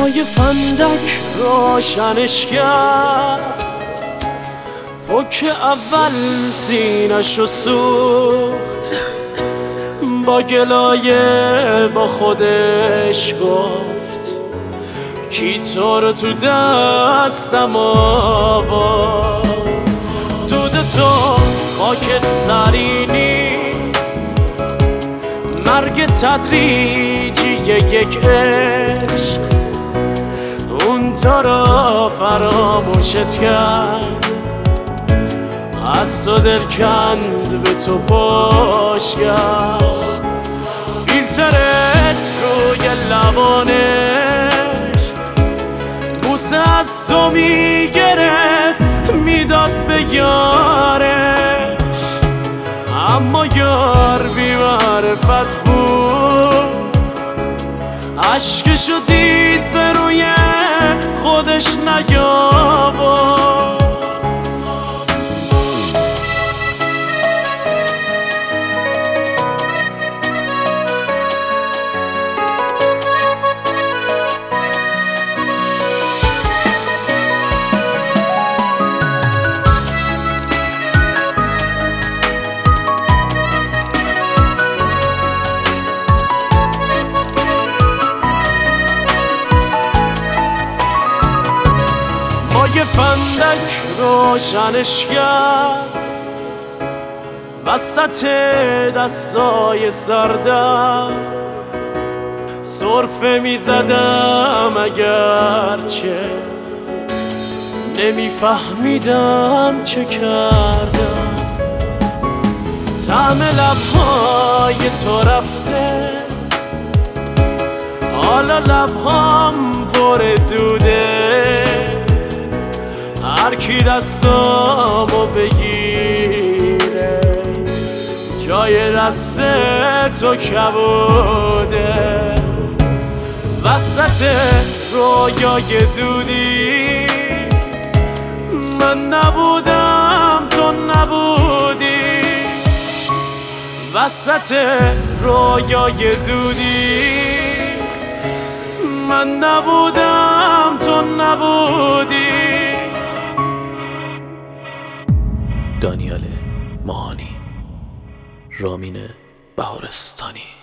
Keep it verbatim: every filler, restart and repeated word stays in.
مایه فندک روشنش کرد، پک اول سینه‌شو سوخت، با گلایه با خودش گفت کی تو رو تو دستم آورد. دود تو خاک سری نیست، مرگ تدریجی یک عشق، اون تو رو فراموشت کرد، از تو دل کند به تو پاش کرد. فیلترت روی لبانش بوسه از تو میگرفت میداد به یارش، اما یار بی معرفت بود، عشقشو دید به روی خودش نیاورد. مایه فندک روشنش کرد، وسط دستای سردم سرفه میزدم، اگرچه نمیفهمیدم چه کردم. طعم لبهای تو رفته، حالا لبهام پر دوده، هر کی دستامو بگیره جای دست تو کبوده. وسط رویای دودی من نبودم تو نبودی، وسط رویای دودی من نبودم تو نبودی. دانیال ماهانی، رامین بهارستانی.